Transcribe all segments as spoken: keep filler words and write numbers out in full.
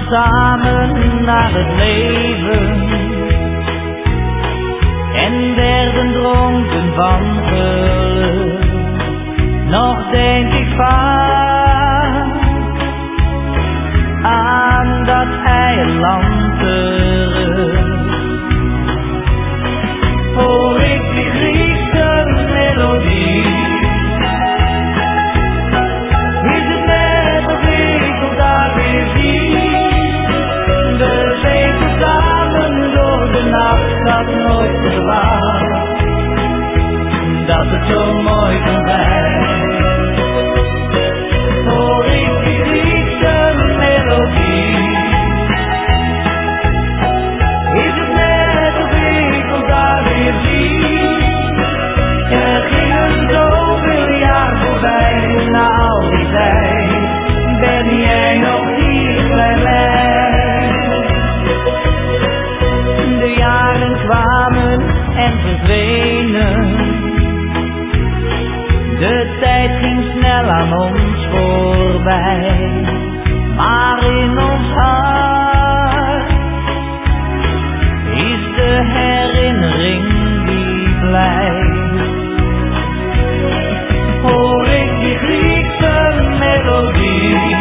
samen naar het leven en werden dronken van geluk. Nog denk ik vaak aan dat eiland terug. Hoor ik die Griekse melodie, is het net of ik op daar weer zie. We leven samen door de nacht, dat nooit verdwaalt, dat het zo mooi kan zijn. Hoor ik die Griekse melodie, is het net of ik ons daar weer zie. Er gingen zoveel jaar voorbij, na al die tijd ben jij nog hier bij mij. De jaren kwamen en verdwenen, de tijd ging snel aan ons voorbij, maar in ons hart is de herinnering die blijft. Hoor ik die Griekse melodie,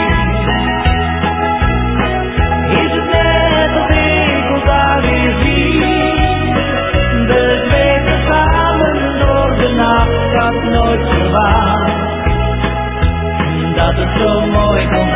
is het net of ik ons daar weer zie. We zweven samen door de nacht, dat nooit verwacht, dat het zo mooi kon